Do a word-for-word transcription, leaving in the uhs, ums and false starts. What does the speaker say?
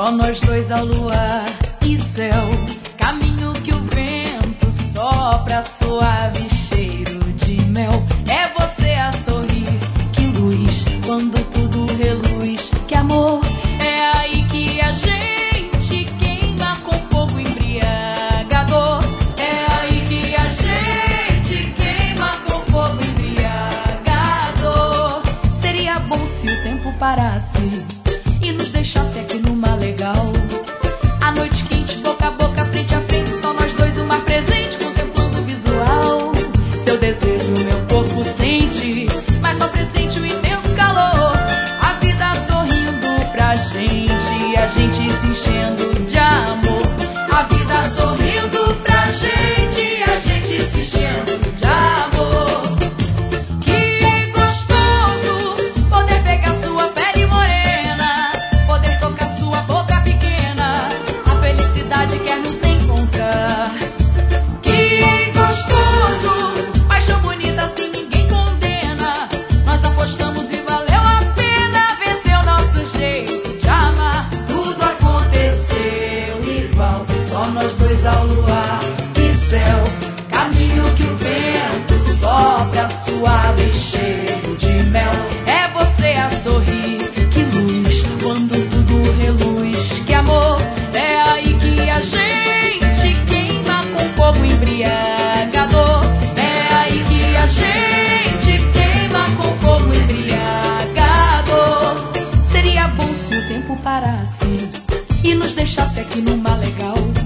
Só nós dois ao luar e céu, caminho que o vento sopra, suave cheiro de mel. É você a sorrir, que luz, quando tudo reluz, que amor. É aí que a gente queima com fogo embriagador. É aí que a gente queima com fogo embriagador. Seria bom se o tempo parasse e nos deixasse aqui numa legal. A noite quente, boca a boca, frente a frente, só nós dois, o mar presente, contemplando o visual. Seu desejo meu corpo sente, mas só pressente o intenso calor. A vida sorrindo pra gente, a gente se enchendo de amor. A vida sorrindo pra gente, a gente se enchendo de amor. Que gostoso poder pegar sua pele morena, poder tocar sua boca pequena. A felicidade quer nos encontrar. Que gostoso, paixão bonita assim ninguém condena. Nós apostamos e valeu a pena, venceu nosso jeito de amar. Tudo aconteceu igual, só nós dois ao luar e céu, caminho que o vento sopra, suave cheiro de mel. É você a sorrir, que luz, quando tudo reluz, que amor. É aí que a gente queima com fogo embriagador. É aí que a gente queima com fogo embriagador. Seria bom se o tempo parasse e nos deixasse aqui numa legal.